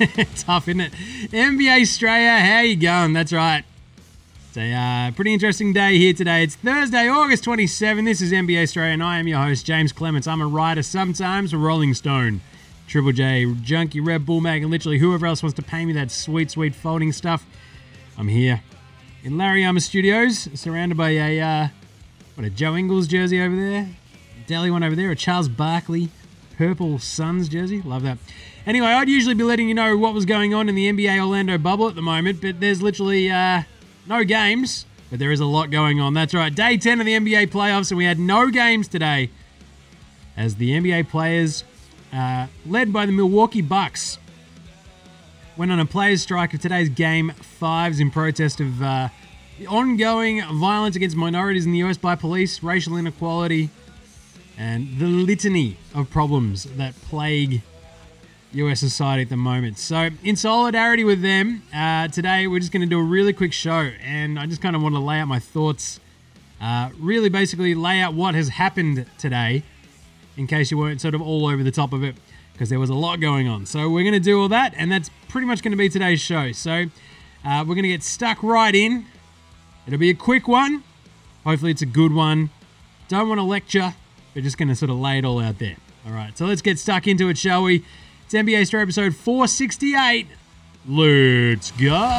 Tough, isn't it? NBA Australia, how you going? That's right. It's a pretty interesting day here today. It's Thursday, August 27. This is NBA Australia, and I am your host, James Clements. I'm a writer sometimes for Rolling Stone, Triple J, Junkie, Red Bull Mag, and literally whoever else wants to pay me that sweet, sweet folding stuff. I'm here in Larry Armour Studios, surrounded by a Joe Ingles jersey over there, Delhi one over there, a Charles Barkley Purple Suns jersey. Love that. Anyway, I'd usually be letting you know what was going on in the NBA Orlando bubble at the moment, but there's literally no games, but there is a lot going on. That's right. Day 10 of the NBA playoffs, and we had no games today as the NBA players, led by the Milwaukee Bucks, went on a players' strike of today's Game 5s in protest of the ongoing violence against minorities in the US by police, racial inequality, and the litany of problems that plague US society at the moment. So in solidarity with them, today we're just going to do a really quick show, and I just kind of want to lay out my thoughts, really basically lay out what has happened today in case you weren't sort of all over the top of it, because there was a lot going on. So we're going to do all that, and that's pretty much going to be today's show. So we're going to get stuck right in. It'll be a quick one. Hopefully it's a good one. Don't want to lecture. We're just going to sort of lay it all out there. All right, so let's get stuck into it, shall we? It's NBA Story episode 468. Let's go.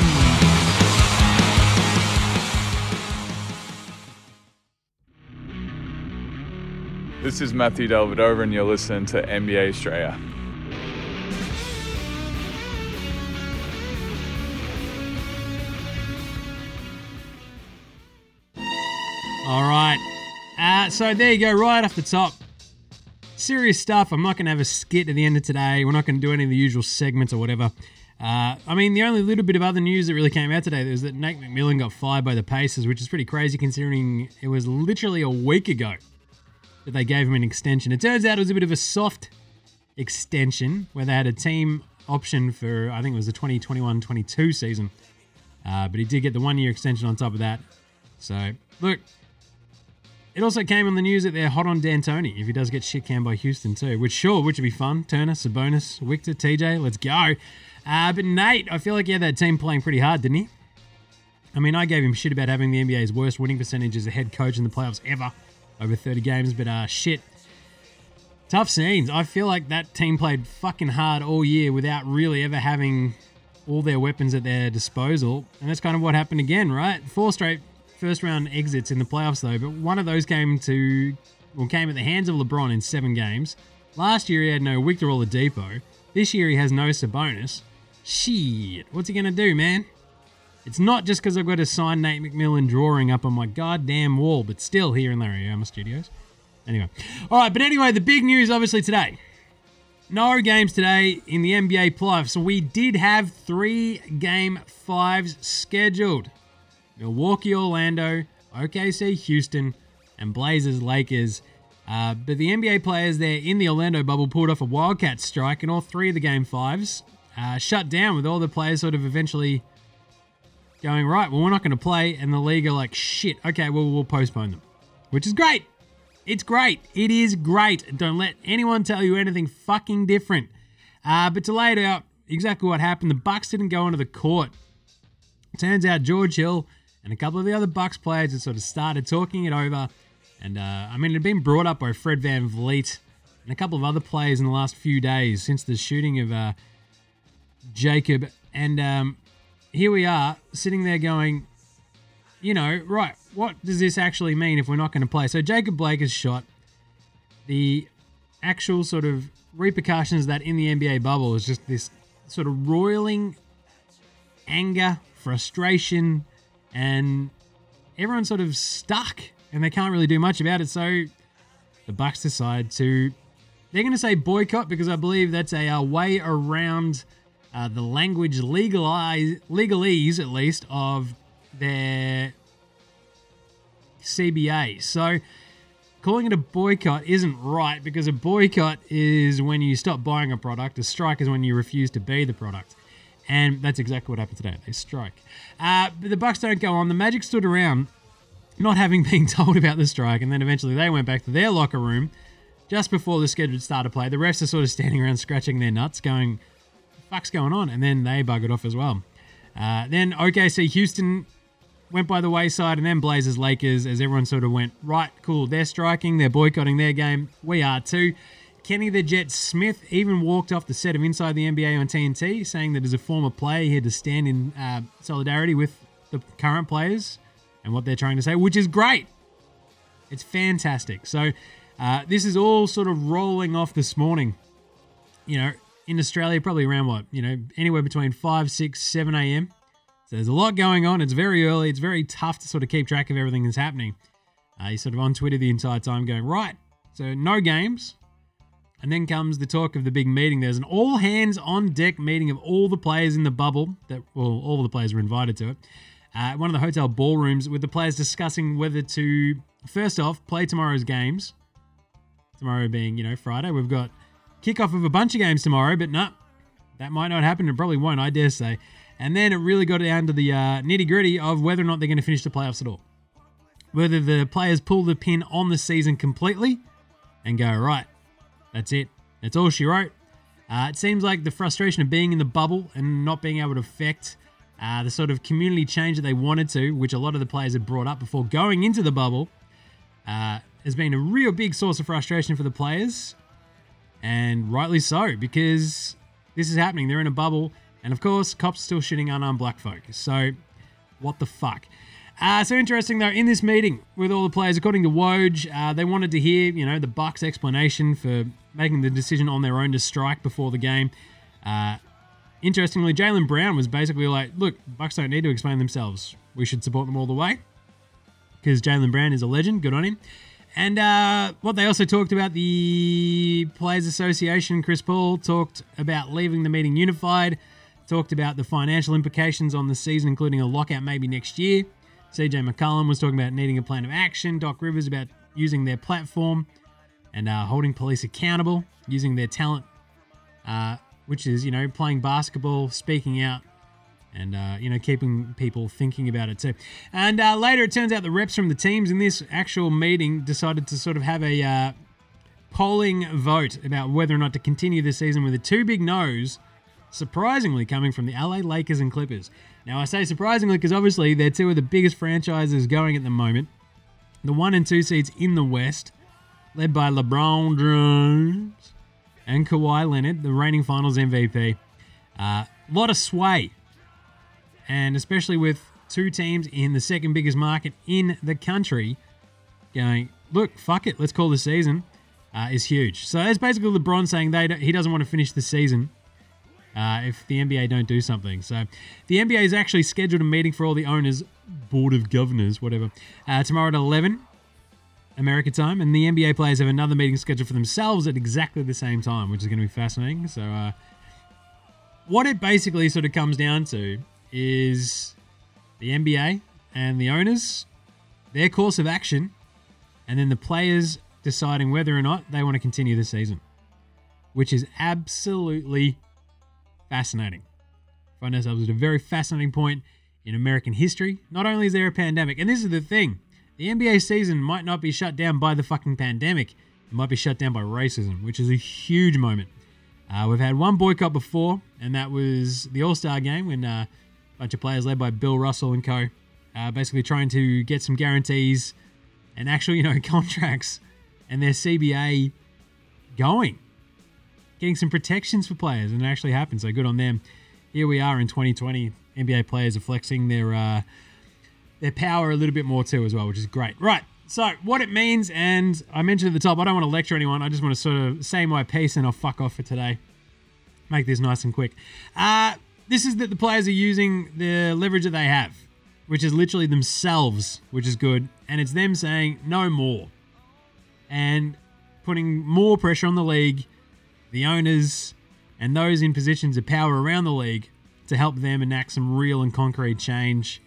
This is Matthew Delvedova, and you're listening to NBA Australia. All right. So there you go, right off the top. Serious stuff. I'm not going to have a skit at the end of today. We're not going to do any of the usual segments or whatever. The only little bit of other news that really came out today was that Nate McMillan got fired by the Pacers, which is pretty crazy considering it was literally a week ago that they gave him an extension. It turns out it was a bit of a soft extension where they had a team option for, I think it was the 2021-22 season. But he did get the 1-year extension on top of that. So, look, it also came on the news that they're hot on D'Antoni if he does get shit canned by Houston too, which would be fun. Turner, Sabonis, Victor, TJ, let's go. But Nate, I feel like he had that team playing pretty hard, didn't he? I mean, I gave him shit about having the NBA's worst winning percentage as a head coach in the playoffs ever, over 30 games, but shit. Tough scenes. I feel like that team played fucking hard all year without really ever having all their weapons at their disposal, and that's kind of what happened again, right? 4 straight first-round exits in the playoffs, though, but one of those came at the hands of LeBron in 7 games. Last year, he had no Victor Oladipo. This year, he has no Sabonis. Shit, what's he going to do, man? It's not just because I've got a signed Nate McMillan drawing up on my goddamn wall, but still here in Larry Armour Studios. Anyway. All right, but anyway, the big news, obviously, today. No games today in the NBA playoffs. So we did have 3 Game 5s scheduled. Milwaukee, Orlando, OKC, Houston, and Blazers, Lakers. But the NBA players there in the Orlando bubble pulled off a Wildcat strike, and all 3 of the Game 5s shut down, with all the players sort of eventually going, right, well, we're not going to play, and the league are like, shit, okay, well, we'll postpone them. Which is great. It's great. It is great. Don't let anyone tell you anything fucking different. But to lay it out exactly what happened, the Bucks didn't go onto the court. Turns out George Hill and a couple of the other Bucks players had sort of started talking it over. And, it had been brought up by Fred VanVleet and a couple of other players in the last few days since the shooting of Jacob. And here we are, sitting there going, right, what does this actually mean if we're not going to play? So Jacob Blake is shot. The actual sort of repercussions of that in the NBA bubble is just this sort of roiling anger, frustration, and everyone's sort of stuck and they can't really do much about it. So the Bucks decide they're going to say boycott, because I believe that's a way around the language legalese, at least, of their CBA. So calling it a boycott isn't right, because a boycott is when you stop buying a product. A strike is when you refuse to be the product. And that's exactly what happened today. They strike. But the Bucks don't go on. The Magic stood around not having been told about the strike, and then eventually they went back to their locker room just before the scheduled start of play. The refs are sort of standing around scratching their nuts going, fuck's going on? And then they buggered off as well. Then OKC Houston went by the wayside, and then Blazers Lakers, as everyone sort of went, right, cool, they're striking, they're boycotting their game, we are too. Kenny the Jet Smith even walked off the set of Inside the NBA on TNT, saying that as a former player, he had to stand in solidarity with the current players and what they're trying to say, which is great. It's fantastic. So this is all sort of rolling off this morning. You know, in Australia, probably around what? You know, anywhere between 5, 6, 7 a.m. So there's a lot going on. It's very early. It's very tough to sort of keep track of everything that's happening. He's sort of on Twitter the entire time going, right, so no games. And then comes the talk of the big meeting. There's an all-hands-on-deck meeting of all the players in the bubble. All of the players were invited to it. One of the hotel ballrooms with the players discussing whether to, first off, play tomorrow's games. Tomorrow being, you know, Friday. We've got kickoff of a bunch of games tomorrow, but no, that might not happen. It probably won't, I dare say. And then it really got down to the nitty-gritty of whether or not they're going to finish the playoffs at all. Whether the players pull the pin on the season completely and go, right, that's it. That's all she wrote. It seems like the frustration of being in the bubble and not being able to affect the sort of community change that they wanted to, which a lot of the players had brought up before going into the bubble, has been a real big source of frustration for the players. And rightly so, because this is happening. They're in a bubble. And of course, cops are still shooting unarmed black folk. So, what the fuck? So interesting though, in this meeting with all the players, according to Woj, they wanted to hear, you know, the Bucks' explanation for making the decision on their own to strike before the game. Interestingly, Jaylen Brown was basically like, look, Bucks don't need to explain themselves. We should support them all the way. Because Jaylen Brown is a legend. Good on him. And what they also talked about, the Players Association, Chris Paul talked about leaving the meeting unified. Talked about the financial implications on the season, including a lockout maybe next year. CJ McCollum was talking about needing a plan of action. Doc Rivers about using their platform and holding police accountable, using their talent, which is, you know, playing basketball, speaking out, and, you know, keeping people thinking about it too. And later it turns out the reps from the teams in this actual meeting decided to sort of have a polling vote about whether or not to continue the season with the two big no's, surprisingly coming from the LA Lakers and Clippers. Now, I say surprisingly because obviously they're two of the biggest franchises going at the moment. The 1 and 2 seeds in the West, led by LeBron James and Kawhi Leonard, the reigning finals MVP. A lot of sway. And especially with two teams in the second biggest market in the country going, look, fuck it, let's call the season, is huge. So that's basically LeBron saying he doesn't want to finish the season if the NBA don't do something. So the NBA has actually scheduled a meeting for all the owners, board of governors, whatever, tomorrow at 11 American time, and the NBA players have another meeting scheduled for themselves at exactly the same time, which is going to be fascinating. So what it basically sort of comes down to is the NBA and the owners, their course of action, and then the players deciding whether or not they want to continue the season, which is absolutely fascinating. Find ourselves at a very fascinating point in American history. Not only is there a pandemic, and this is the thing, the NBA season might not be shut down by the fucking pandemic. It might be shut down by racism, which is a huge moment. We've had one boycott before, and that was the All-Star game when a bunch of players led by Bill Russell and co. Basically trying to get some guarantees and actual, you know, contracts and their CBA going. Getting some protections for players, and it actually happened, so good on them. Here we are in 2020. NBA players are flexing their power a little bit more too as well, which is great. Right, so what it means, and I mentioned at the top, I don't want to lecture anyone. I just want to sort of say my piece and I'll fuck off for today. Make this nice and quick. This is that the players are using the leverage that they have, which is literally themselves, which is good. And it's them saying no more. And putting more pressure on the league, the owners, and those in positions of power around the league to help them enact some real and concrete change,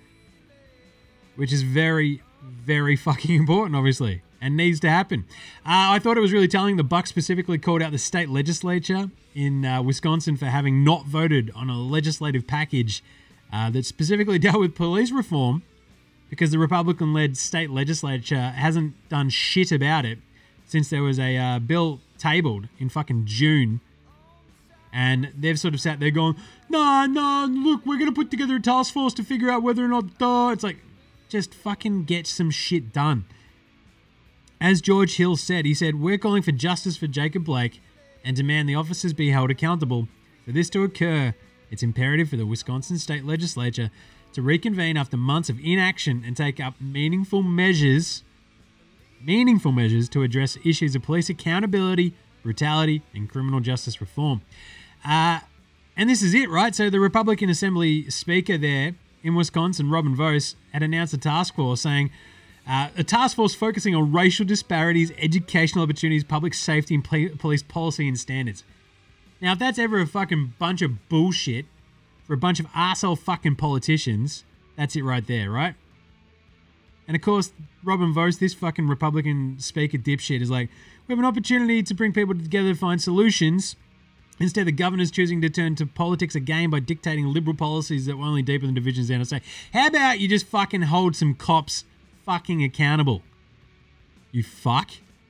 which is very, very fucking important, obviously, and needs to happen. I thought it was really telling. The Bucks specifically called out the state legislature in Wisconsin for having not voted on a legislative package that specifically dealt with police reform, because the Republican-led state legislature hasn't done shit about it since there was a bill tabled in fucking June And they've sort of sat there going, no, look, we're going to put together a task force to figure out whether or not... It's like, just fucking get some shit done. As George Hill said, he said, we're calling for justice for Jacob Blake and demand the officers be held accountable. For this to occur, it's imperative for the Wisconsin State Legislature to reconvene after months of inaction and take up meaningful measures to address issues of police accountability, brutality, and criminal justice reform. And this is it, right? So the Republican Assembly Speaker there in Wisconsin, Robin Vos, had announced a task force saying, a task force focusing on racial disparities, educational opportunities, public safety, and police policy and standards. Now, if that's ever a fucking bunch of bullshit for a bunch of arsehole fucking politicians, that's it right there, right? And of course, Robin Vos, this fucking Republican speaker dipshit, is like, we have an opportunity to bring people together to find solutions. Instead, the governor's choosing to turn to politics again by dictating liberal policies that will only deepen the divisions down. I say, how about you just fucking hold some cops fucking accountable? You fuck.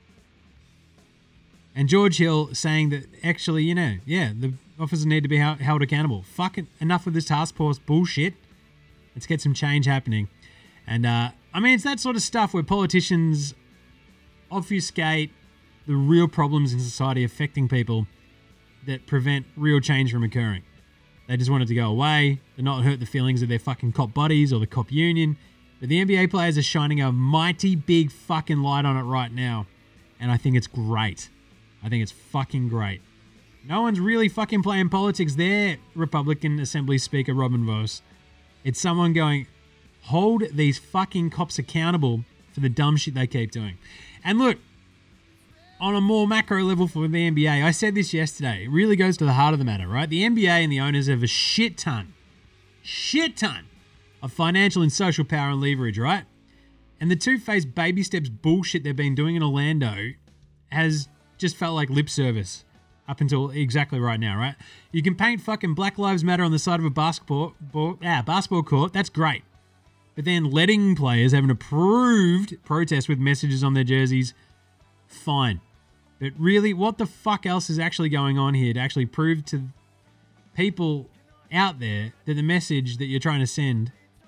And George Hill saying that actually, the officers need to be held accountable. Fucking enough of this task force bullshit. Let's get some change happening. And, it's that sort of stuff where politicians obfuscate the real problems in society affecting people that prevent real change from occurring. They just want it to go away, to not hurt the feelings of their fucking cop buddies or the cop union. But the NBA players are shining a mighty big fucking light on it right now. And I think it's great. I think it's fucking great. No one's really fucking playing politics there, Republican Assembly Speaker Robin Vos. It's someone going, hold these fucking cops accountable for the dumb shit they keep doing. And look, on a more macro level for the NBA, I said this yesterday, it really goes to the heart of the matter, right? The NBA and the owners have a shit ton of financial and social power and leverage, right? And the two-faced baby steps bullshit they've been doing in Orlando has just felt like lip service up until exactly right now, right? You can paint fucking Black Lives Matter on the side of a basketball court. That's great. But then letting players have an approved protest with messages on their jerseys, fine. But really, what the fuck else is actually going on here to actually prove to people out there that the message that you're trying to send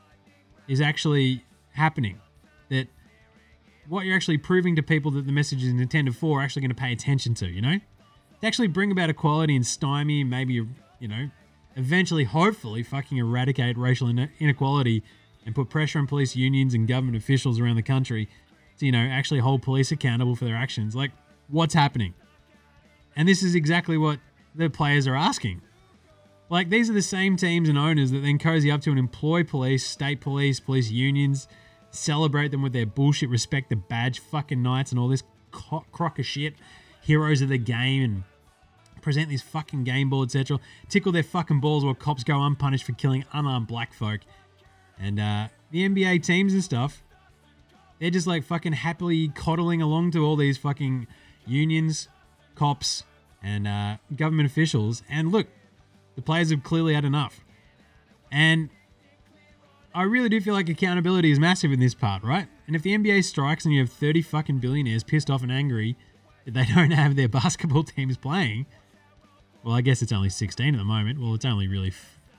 is actually happening? That what you're actually proving to people that the message is intended for are actually going to pay attention to, To actually bring about equality and stymie, maybe, eventually, hopefully, fucking eradicate racial inequality and put pressure on police unions and government officials around the country to, actually hold police accountable for their actions. Like, what's happening? And this is exactly what the players are asking. Like, these are the same teams and owners that then cozy up to and employ police, state police, police unions, celebrate them with their bullshit respect the badge fucking nights and all this crock of shit, heroes of the game, and present these fucking game boards, etc. Tickle their fucking balls while cops go unpunished for killing unarmed black folk. And the NBA teams and stuff, they're just like fucking happily coddling along to all these fucking unions, cops, and government officials. And look, the players have clearly had enough. And I really do feel like accountability is massive in this part, right? And if the NBA strikes and you have 30 fucking billionaires pissed off and angry that they don't have their basketball teams playing, well, I guess it's only 16 at the moment. Well, it's only really,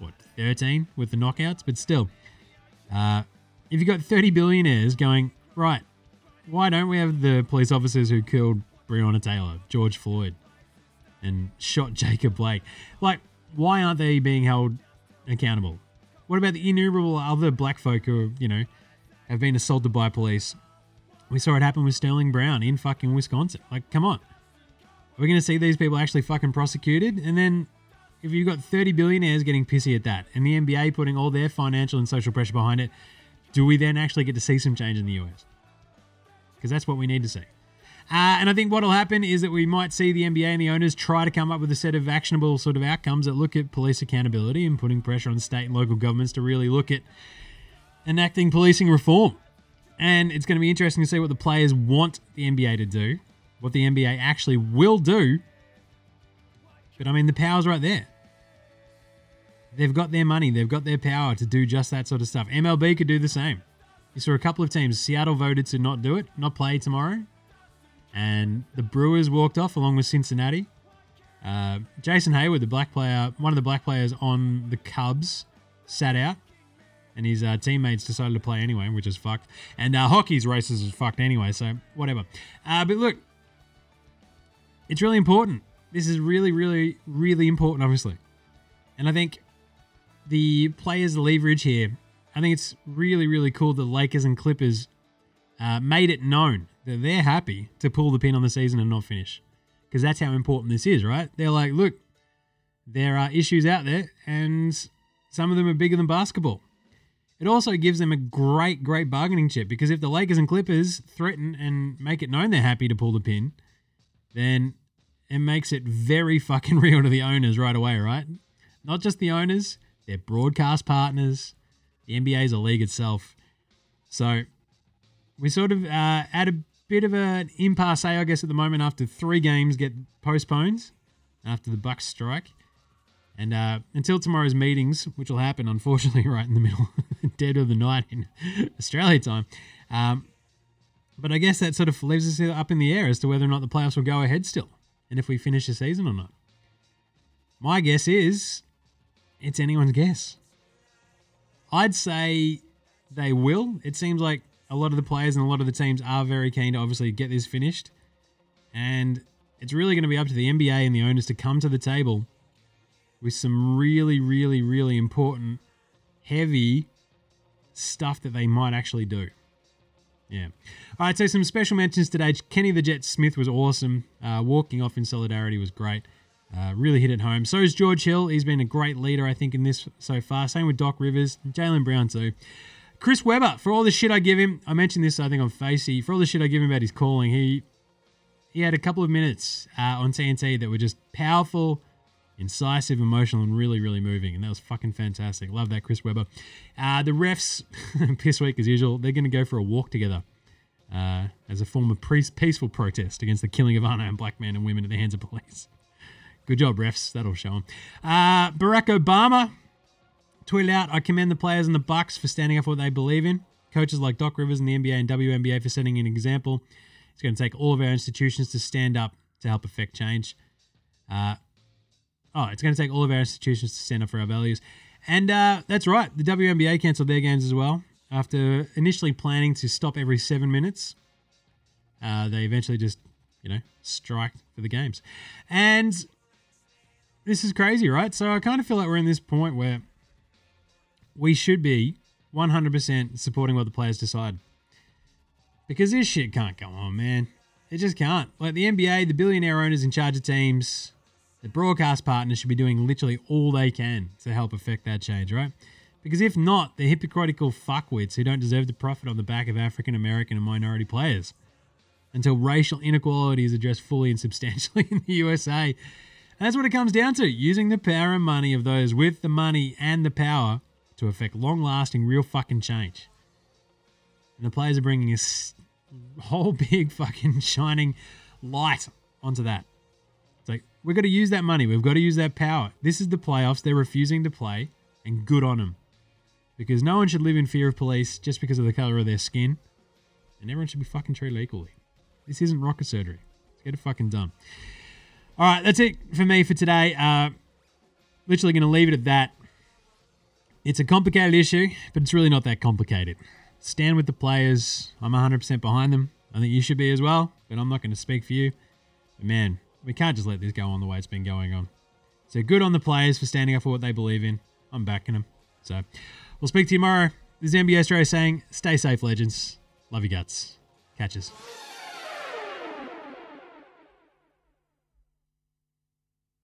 13 with the knockouts? But still, if you've got 30 billionaires going, right, why don't we have the police officers who killed Breonna Taylor, George Floyd, and shot Jacob Blake? Like, why aren't they being held accountable? What about the innumerable other black folk who, have been assaulted by police? We saw it happen with Sterling Brown in fucking Wisconsin. Like, come on. Are we going to see these people actually fucking prosecuted? And then if you've got 30 billionaires getting pissy at that and the NBA putting all their financial and social pressure behind it, do we then actually get to see some change in the US? Because that's what we need to see. And I think what will happen is that we might see the NBA and the owners try to come up with a set of actionable sort of outcomes that look at police accountability and putting pressure on state and local governments to really look at enacting policing reform. And it's going to be interesting to see what the players want the NBA to do, what the NBA actually will do. But the power's right there. They've got their money. They've got their power to do just that sort of stuff. MLB could do the same. You saw a couple of teams. Seattle voted to not do it, not play tomorrow. And the Brewers walked off along with Cincinnati. Jason Hayward, the black player, one of the black players on the Cubs, sat out. And his teammates decided to play anyway, which is fucked. And hockey's races is fucked anyway, so whatever. But look, it's really important. This is really, really, really important, obviously. And I think the players' leverage here, I think it's really, really cool that Lakers and Clippers made it known that they're happy to pull the pin on the season and not finish. Because that's how important this is, right? They're like, look, there are issues out there, and some of them are bigger than basketball. It also gives them a great, great bargaining chip, because if the Lakers and Clippers threaten and make it known they're happy to pull the pin, then it makes it very fucking real to the owners right away, right? Not just the owners, their broadcast partners. The NBA is a league itself. So we sort of at a bit of an impasse, I guess, at the moment after 3 games get postponed after the Bucks strike. And until tomorrow's meetings, which will happen, unfortunately, right in the middle, dead of the night in Australia time. But I guess that sort of leaves us up in the air as to whether or not the playoffs will go ahead still, and if we finish the season or not. My guess is it's anyone's guess. I'd say they will. It seems like a lot of the players and a lot of the teams are very keen to obviously get this finished. And it's really going to be up to the NBA and the owners to come to the table with some really, really, really important, heavy stuff that they might actually do. Yeah. All right, so some special mentions today. Kenny the Jet Smith was awesome. Walking off in solidarity was great. Really hit it home. So is George Hill. He's been a great leader, I think, in this so far. Same with Doc Rivers. Jaylen Brown too. Chris Webber, for all the shit I give him, I mentioned this, I think, on Facey. For all the shit I give him about his calling, he had a couple of minutes on TNT that were just powerful, incisive, emotional, and really, really moving. And that was fucking fantastic. Love that, Chris Webber. The refs, piss week as usual, they're going to go for a walk together as a form of peaceful protest against the killing of unarmed black men and women at the hands of police. Good job, refs. That'll show them. Barack Obama tweeted out, I commend the players and the Bucks for standing up for what they believe in. Coaches like Doc Rivers in the NBA and WNBA for setting an example. It's going to take all of our institutions to stand up to help affect change. It's going to take all of our institutions to stand up for our values. And that's right. The WNBA cancelled their games as well. After initially planning to stop every 7 minutes, they eventually just, striked for the games. And this is crazy, right? So I kind of feel like we're in this point where we should be 100% supporting what the players decide. Because this shit can't go on, man. It just can't. Like the NBA, the billionaire owners in charge of teams, the broadcast partners should be doing literally all they can to help affect that change, right? Because if not, they're hypocritical fuckwits who don't deserve to profit on the back of African American and minority players. Until racial inequality is addressed fully and substantially in the USA. And that's what it comes down to, using the power and money of those with the money and the power to affect long-lasting, real fucking change. And the players are bringing a whole big fucking shining light onto that. It's like, we've got to use that money. We've got to use that power. This is the playoffs. They're refusing to play, and good on them. Because no one should live in fear of police just because of the color of their skin. And everyone should be fucking treated equally. This isn't rocket surgery. Let's get it fucking done. All right, that's it for me for today. Literally going to leave it at that. It's a complicated issue, but it's really not that complicated. Stand with the players. I'm 100% behind them. I think you should be as well, but I'm not going to speak for you. But man, we can't just let this go on the way it's been going on. So good on the players for standing up for what they believe in. I'm backing them. So we'll speak to you tomorrow. This is NBA Australia saying, stay safe, legends. Love you guts. Catches.